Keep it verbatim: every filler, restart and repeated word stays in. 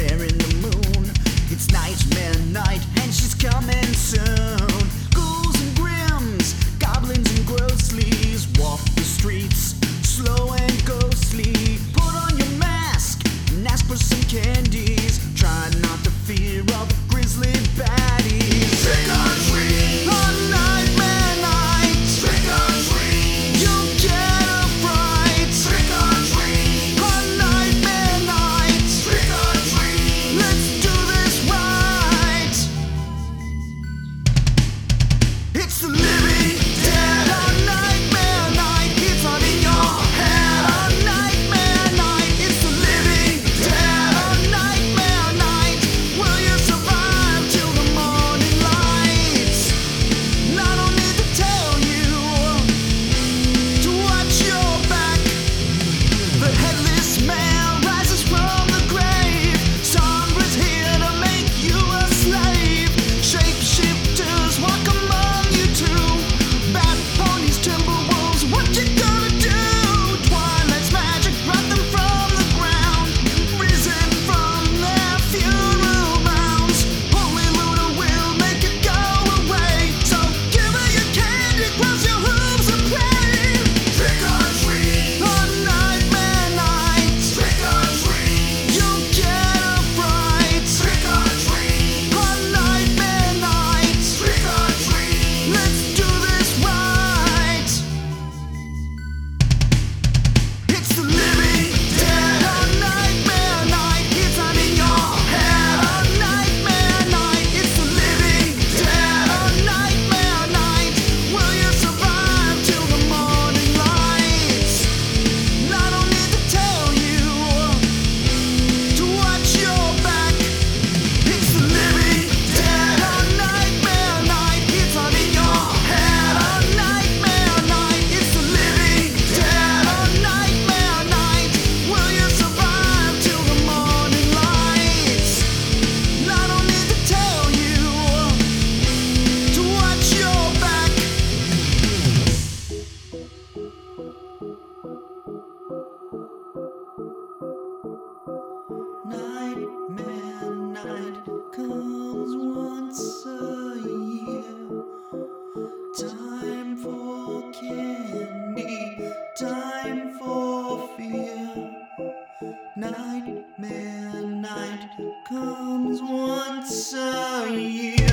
nightmare in the moon. It's nightmare night and she's coming soon. Ghouls and grims, goblins and ghostlies walk the streets, slow and ghostly. Put on your mask and ask for some candies. Try not to fear all the grisly baddies. Trick or treat On nightmare night, Trick or treat you'll get a fright. Trick or treat On nightmare night, Trick or treat let's do this right. It's the living dead on nightmare night. It's not in your head on nightmare night. It's the living dead on nightmare night. Will you survive till the morning light? And I don't need to tell you to watch your back. The headless man rises from the grave. Sombra's here to make you a slave. Shapeshifters walk among you too. Bat ponies, timberwolves, what you gonna do? Twilight's magic brought them from the ground, risen from their funeral mounds. Holy Luna will make it go away. So give her your candy, cross your hooves and pray. Trick or treat On nightmare night, Trick or treat you'll get a fright. Trick or treat On nightmare night, Trick or treat let's do this right. It's the living dead on nightmare night. It's not in your head on nightmare night. It's the living dead on nightmare night. Will you survive till the morning light? And I don't need to tell you to watch your back. It's the living dead on nightmare night. It's not in your head on nightmare night. It's the living dead on nightmare night. Will you survive till the morning light? And I don't need to tell you to watch your back. Nightmare night comes once a year. Time for candy, time for fear. Nightmare night comes once a year.